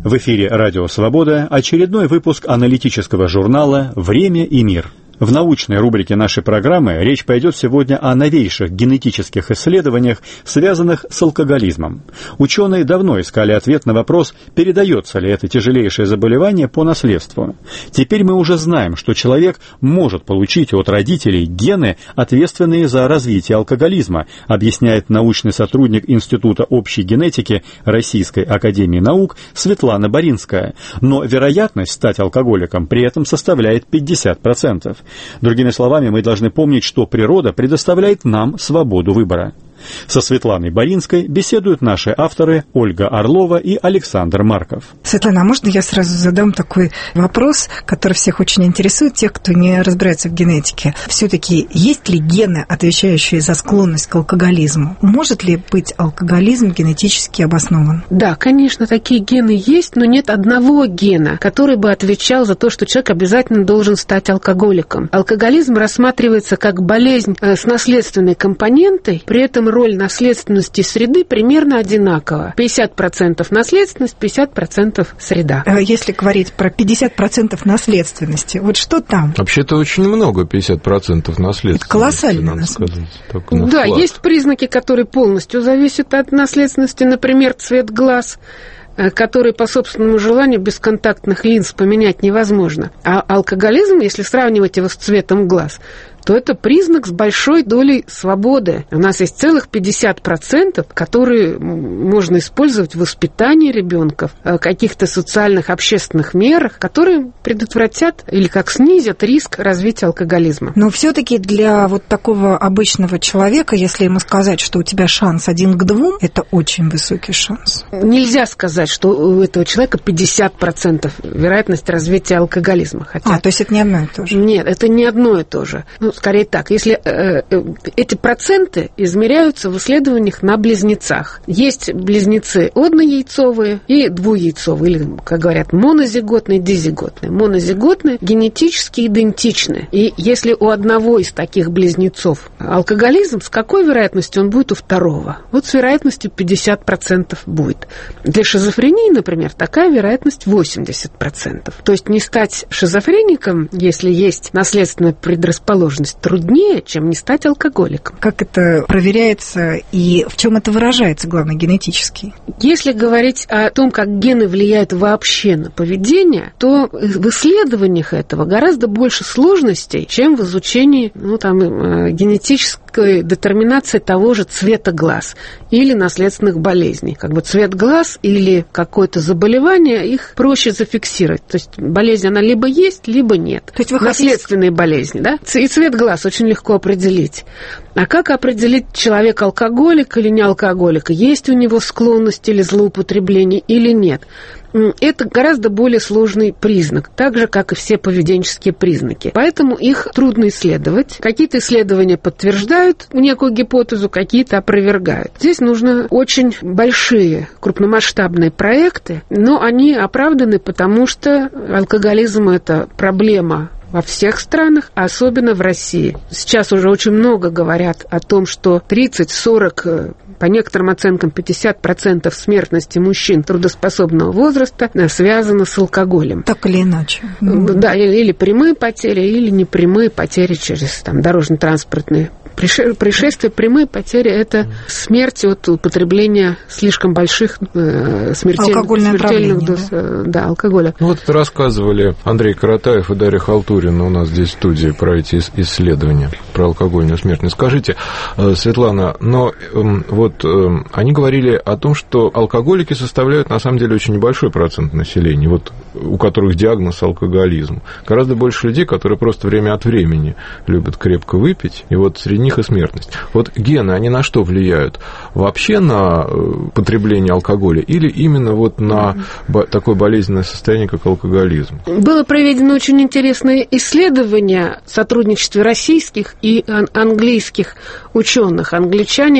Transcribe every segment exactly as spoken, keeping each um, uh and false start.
В эфире «Радио Свобода» очередной выпуск аналитического журнала «Время и мир». В научной рубрике нашей программы речь пойдет сегодня о новейших генетических исследованиях, связанных с алкоголизмом. Ученые давно искали ответ на вопрос, передается ли это тяжелейшее заболевание по наследству. Теперь мы уже знаем, что человек может получить от родителей гены, ответственные за развитие алкоголизма, объясняет научный сотрудник Института общей генетики Российской академии наук Светлана Боринская. Но вероятность стать алкоголиком при этом составляет пятьдесят процентов. Другими словами, мы должны помнить, что природа предоставляет нам свободу выбора. Со Светланой Боринской беседуют наши авторы Ольга Орлова и Александр Марков. Светлана, а можно я сразу задам такой вопрос, который всех очень интересует, тех, кто не разбирается в генетике? Все-таки есть ли гены, отвечающие за склонность к алкоголизму? Может ли быть алкоголизм генетически обоснован? Да, конечно, такие гены есть, но нет одного гена, который бы отвечал за то, что человек обязательно должен стать алкоголиком. Алкоголизм рассматривается как болезнь с наследственной компонентой, при этом роль наследственности среды примерно одинакова. пятьдесят процентов наследственность, пятьдесят процентов среда. Если говорить про пятьдесят процентов наследственности, вот что там? Вообще-то очень много, пятьдесят процентов наследственности. Это колоссально, надо сказать. Да, есть признаки, которые полностью зависят от наследственности, например, цвет глаз, который по собственному желанию без контактных линз поменять невозможно. А алкоголизм, если сравнивать его с цветом глаз, то это признак с большой долей свободы. У нас есть целых пятьдесят процентов, которые можно использовать в воспитании ребенка, в каких-то социальных, общественных мерах, которые предотвратят или как снизят риск развития алкоголизма. Но все-таки для вот такого обычного человека, если ему сказать, что у тебя шанс один к двум, это очень высокий шанс. Нельзя сказать, что у этого человека пятьдесят процентов вероятность развития алкоголизма. Хотя... А, то есть это не одно и то же? Нет, это не одно и то же. Ну, скорее так, если э, э, эти проценты измеряются в исследованиях на близнецах. Есть близнецы однояйцовые и двуяйцовые, или, как говорят, монозиготные, дизиготные. Монозиготные генетически идентичны. И если у одного из таких близнецов алкоголизм, с какой вероятностью он будет у второго? Вот с вероятностью пятьдесят процентов будет. Для шизофрении, например, такая вероятность восемьдесят процентов. То есть не стать шизофреником, если есть наследственная предрасположенность, труднее, чем не стать алкоголиком. Как это проверяется и в чем это выражается, главное, генетически? Если говорить о том, как гены влияют вообще на поведение, то в исследованиях этого гораздо больше сложностей, чем в изучении ну, там, генетической детерминации того же цвета глаз или наследственных болезней. Как бы цвет глаз или какое-то заболевание, их проще зафиксировать. То есть болезнь, она либо есть, либо нет. То есть вы наследственные хотите... болезни, да? И цвет глаз очень легко определить. А как определить, человек алкоголик или не алкоголик? Есть у него склонность или злоупотребление или нет? Это гораздо более сложный признак, так же, как и все поведенческие признаки. Поэтому их трудно исследовать. Какие-то исследования подтверждают некую гипотезу, какие-то опровергают. Здесь нужны очень большие, крупномасштабные проекты, но они оправданы, потому что алкоголизм – это проблема во всех странах, а особенно в России. Сейчас уже очень много говорят о том, что тридцать-сорок, по некоторым оценкам пятьдесят процентов смертности мужчин трудоспособного возраста связано с алкоголем. Так или иначе. Да, или, или прямые потери, или непрямые потери через там, дорожно-транспортные происшествия. Прямые потери – это смерть от употребления слишком больших э, смертельных, смертельных доз да? Да, алкоголя. Ну, вот рассказывали Андрей Каратаев и Дарья Халтурина у нас здесь в студии про эти исследования, про алкогольную смертность. Скажите, Светлана, но вот они говорили о том, что алкоголики составляют на самом деле очень небольшой процент населения, вот, у которых диагноз алкоголизм. Гораздо больше людей, которые просто время от времени любят крепко выпить, и вот среди них и смертность. Вот гены, они на что влияют? Вообще на потребление алкоголя или именно вот на такое болезненное состояние, как алкоголизм? Было проведено очень интересное исследование в сотрудничестве российских и английских ученых. Англичане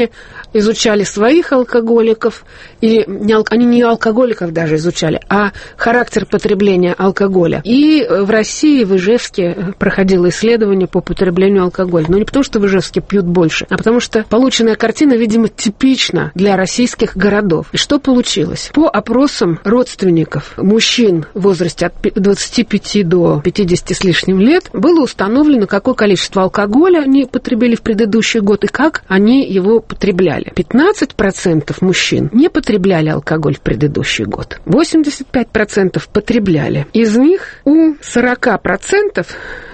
изучали своих алкоголиков, или не ал... они не алкоголиков даже изучали, а характер потребления алкоголя. И в России, в Ижевске проходило исследование по потреблению алкоголя. Но не потому, что в Ижевске пьют больше, а потому что полученная картина, видимо, типична для российских городов. И что получилось? По опросам родственников мужчин в возрасте от двадцати пяти до пятидесяти с лишним лет было установлено, какое количество алкоголя они потребили в предыдущий год и как они его потребляли. пятнадцать процентов мужчин не потребляли алкоголь в предыдущий год. восемьдесят пять процентов потребляли. Из них у сорока процентов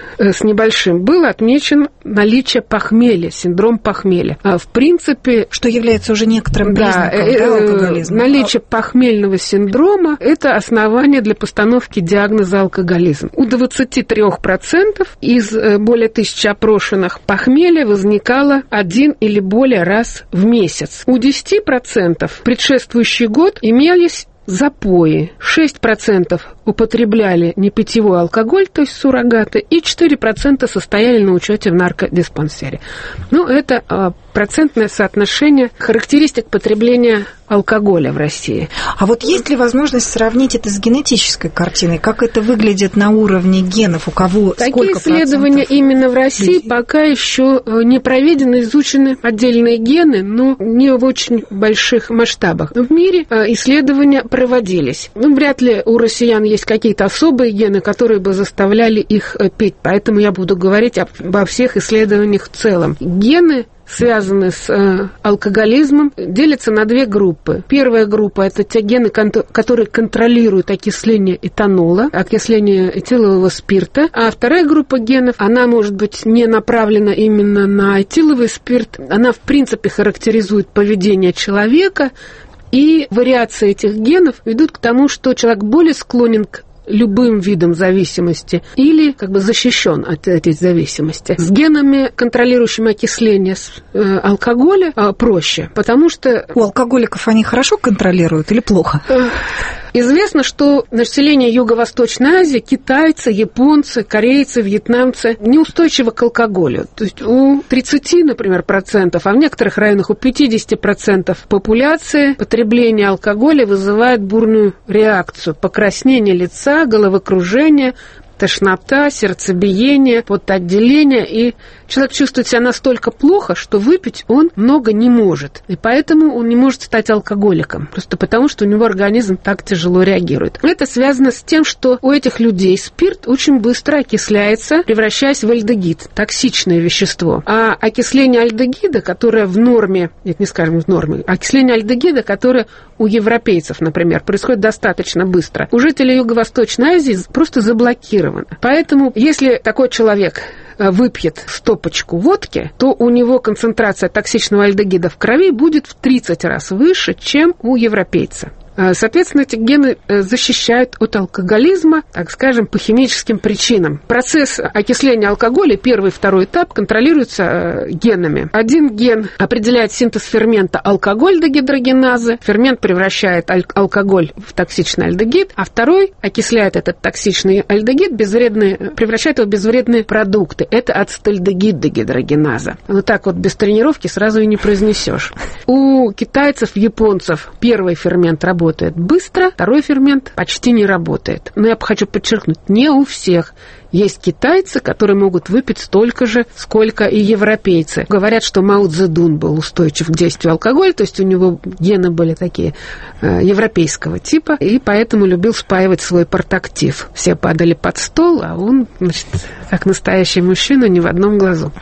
с небольшим было отмечено наличие похмелья, синдром похмелья. А в принципе... Что является уже некоторым признаком, да, да, алкоголизма. Наличие похмельного синдрома – это основание для постановки диагноза алкоголизм. У двадцати трёх процентов из более тысячи опрошенных похмелье возникало один или более раз в месяц. У десяти процентов в предшествующий год имелись запои. шесть процентов употребляли непитьевой алкоголь, то есть суррогаты, и четыре процента состояли на учете в наркодиспансере. Ну, это а, процентное соотношение характеристик потребления алкоголя в России. А вот есть ли возможность сравнить это с генетической картиной? Как это выглядит на уровне генов? У кого Такие сколько исследования процентов? именно в России людей? Пока еще не проведены, изучены отдельные гены, но не в очень больших масштабах. В мире исследования проводились. Ну, вряд ли у россиян есть какие-то особые гены, которые бы заставляли их пить. Поэтому я буду говорить обо всех исследованиях в целом. Гены, связанные с э, алкоголизмом, делятся на две группы. Первая группа – это те гены, которые контролируют окисление этанола, окисление этилового спирта. А вторая группа генов, она может быть не направлена именно на этиловый спирт, она в принципе характеризует поведение человека, и вариации этих генов ведут к тому, что человек более склонен к любым видом зависимости или как бы защищен от этой зависимости. С генами, контролирующими окисление э, алкоголя, э, проще, потому что... У алкоголиков они хорошо контролируют или плохо? Э, Известно, что население Юго-Восточной Азии, китайцы, японцы, корейцы, вьетнамцы неустойчивы к алкоголю. То есть у тридцати, например, процентов, а в некоторых районах у пятидесяти процентов популяции потребление алкоголя вызывает бурную реакцию, покраснение лица, головокружение, тошнота, сердцебиение, потоотделение, и человек чувствует себя настолько плохо, что выпить он много не может. И поэтому он не может стать алкоголиком, просто потому, что у него организм так тяжело реагирует. Это связано с тем, что у этих людей спирт очень быстро окисляется, превращаясь в альдегид, токсичное вещество. А окисление альдегида, которое в норме, нет, не скажем в норме, окисление альдегида, которое у европейцев, например, происходит достаточно быстро, у жителей Юго-Восточной Азии просто заблокировано. Поэтому, если такой человек выпьет стопочку водки, то у него концентрация токсичного альдегида в крови будет в тридцать раз выше, чем у европейца. Соответственно, эти гены защищают от алкоголизма, так скажем, по химическим причинам. Процесс окисления алкоголя, первый и второй этап, контролируется генами. Один ген определяет синтез фермента алкоголь-дегидрогеназы. Фермент превращает аль- алкоголь в токсичный альдегид, а второй окисляет этот токсичный альдегид, безвредные, превращает его в безвредные продукты. Это ацетальдегид-дегидрогеназа. Вот так вот без тренировки сразу и не произнесешь. У китайцев, японцев первый фермент работает работает быстро, второй фермент почти не работает. Но я хочу подчеркнуть, не у всех. Есть китайцы, которые могут выпить столько же, сколько и европейцы. Говорят, что Мао Цзэдун был устойчив к действию алкоголя, то есть у него гены были такие э, европейского типа, и поэтому любил спаивать свой портактив. Все падали под стол, а он, значит, как настоящий мужчина, ни в одном глазу.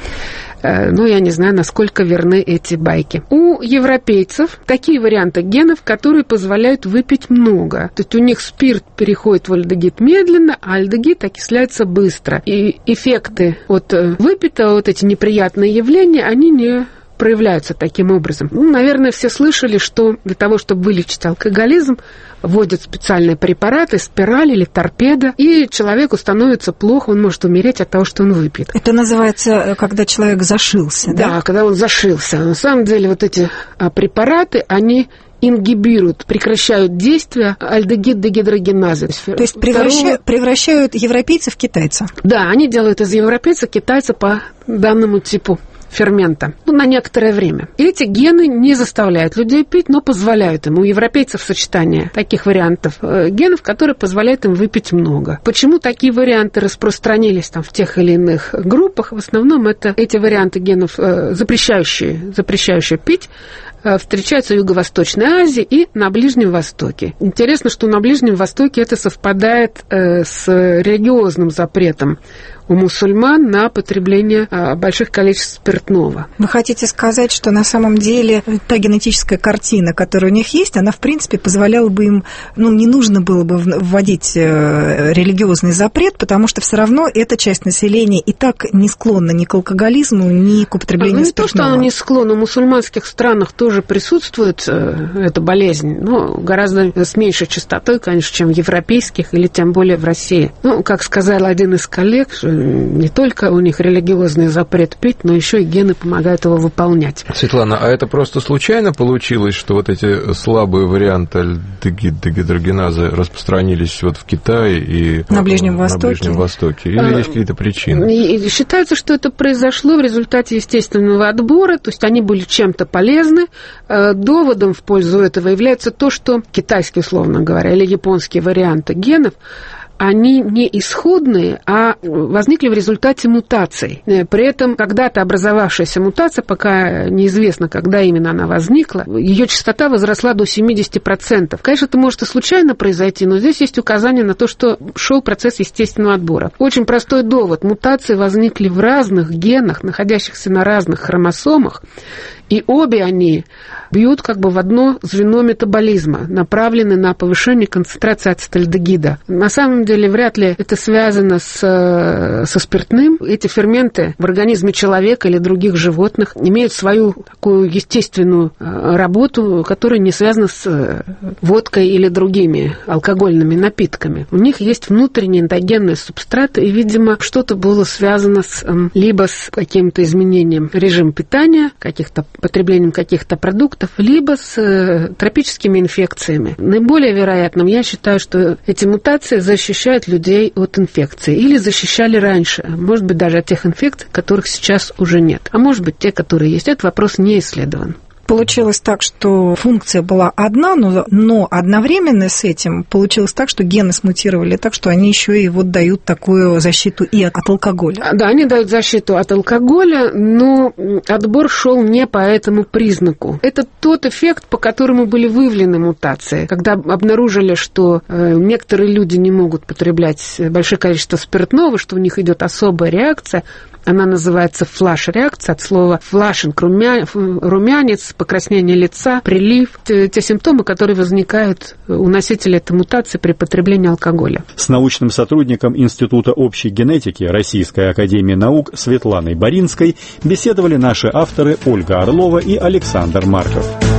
Ну, я не знаю, насколько верны эти байки. У европейцев такие варианты генов, которые позволяют выпить много. То есть у них спирт переходит в альдегид медленно, а альдегид окисляется быстро. И эффекты от выпитого, вот эти неприятные явления, они не проявляются таким образом. Ну, наверное, все слышали, что для того, чтобы вылечить алкоголизм, вводят специальные препараты, спираль или торпеда, и человеку становится плохо, он может умереть от того, что он выпьет. Это называется, когда человек зашился, да? Да, когда он зашился. На самом деле вот эти препараты, они ингибируют, прекращают действие альдегид-дегидрогеназы. То есть превращают, превращают европейцев в китайцев? Да, они делают из европейца китайца по данному типу фермента, ну, на некоторое время. И эти гены не заставляют людей пить, но позволяют им. У европейцев сочетание таких вариантов э, генов, которые позволяют им выпить много. Почему такие варианты распространились там в тех или иных группах? В основном это эти варианты генов, э, запрещающие, запрещающие пить, встречаются в Юго-Восточной Азии и на Ближнем Востоке. Интересно, что на Ближнем Востоке это совпадает с религиозным запретом у мусульман на потребление больших количеств спиртного. Вы хотите сказать, что на самом деле та генетическая картина, которая у них есть, она, в принципе, позволяла бы им, ну, не нужно было бы вводить религиозный запрет, потому что все равно эта часть населения и так не склонна ни к алкоголизму, ни к употреблению ну, не спиртного. Не то, что она не склонна, в мусульманских странах тоже присутствует эта болезнь, но гораздо с меньшей частотой, конечно, чем в европейских или тем более в России. Ну, как сказал один из коллег, не только у них религиозный запрет пить, но еще и гены помогают его выполнять. Светлана, а это просто случайно получилось, что вот эти слабые варианты альдегидрогеназы распространились вот в Китае и на Ближнем на Востоке? Ближнем Востоке? Или есть какие-то причины? И считается, что это произошло в результате естественного отбора, то есть они были чем-то полезны. Доводом в пользу этого является то, что китайские, условно говоря, или японские варианты генов, они не исходные, а возникли в результате мутаций. При этом когда-то образовавшаяся мутация, пока неизвестно, когда именно она возникла, ее частота возросла до семьдесят процентов. Конечно, это может и случайно произойти, но здесь есть указание на то, что шел процесс естественного отбора. Очень простой довод. Мутации возникли в разных генах, находящихся на разных хромосомах, и обе они бьют как бы в одно звено метаболизма, направлены на повышение концентрации ацетальдегида. На самом деле вряд ли это связано с, со спиртным. Эти ферменты в организме человека или других животных имеют свою такую естественную работу, которая не связана с водкой или другими алкогольными напитками. У них есть внутренние эндогенные субстраты, и, видимо, что-то было связано с, либо с каким-то изменением режима питания, каких-то потреблением каких-то продуктов, либо с тропическими инфекциями. Наиболее вероятным, я считаю, что эти мутации защищают людей от инфекций. Или защищали раньше. Может быть, даже от тех инфекций, которых сейчас уже нет. А может быть, те, которые есть. Этот вопрос не исследован. Получилось так, что функция была одна, но, но одновременно с этим получилось так, что гены смутировали так, что они еще и вот дают такую защиту и от, от алкоголя. Да, они дают защиту от алкоголя, но отбор шел не по этому признаку. Это тот эффект, по которому были выявлены мутации. Когда обнаружили, что э, некоторые люди не могут потреблять большое количество спиртного, что у них идет особая реакция, она называется флаш-реакция, от слова флашинг, румя... румянец, покраснение лица, прилив. Те, те симптомы, которые возникают у носителя этой мутации при потреблении алкоголя. С научным сотрудником Института общей генетики Российской академии наук Светланой Боринской беседовали наши авторы Ольга Орлова и Александр Марков.